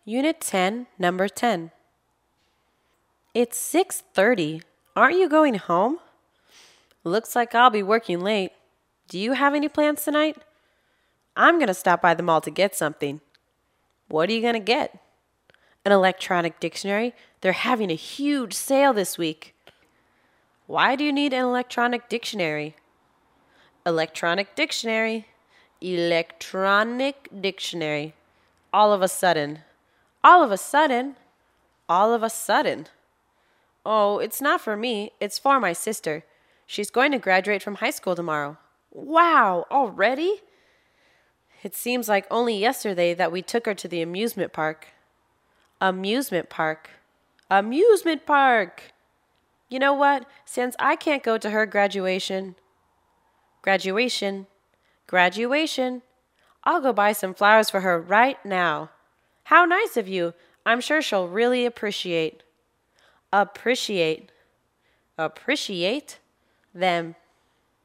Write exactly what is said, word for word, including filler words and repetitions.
Unit ten, Number ten. It's six thirty. Aren't you going home? Looks like I'll be working late. Do you have any plans tonight? I'm going to stop by the mall to get something. What are you going to get? An electronic dictionary. They're having a huge sale this week. Why do you need an electronic dictionary? Electronic dictionary. Electronic dictionary. All of a sudden. All of a sudden. All of a sudden. Oh, it's not for me. It's for my sister. She's going to graduate from high school tomorrow. Wow, already? It seems like only yesterday that we took her to the amusement park. Amusement park. Amusement park! You know what? Since I can't go to her graduation, graduation, graduation, I'll go buy some flowers for her right now. How nice of you. I'm sure she'll really appreciate. Appreciate. Appreciate them.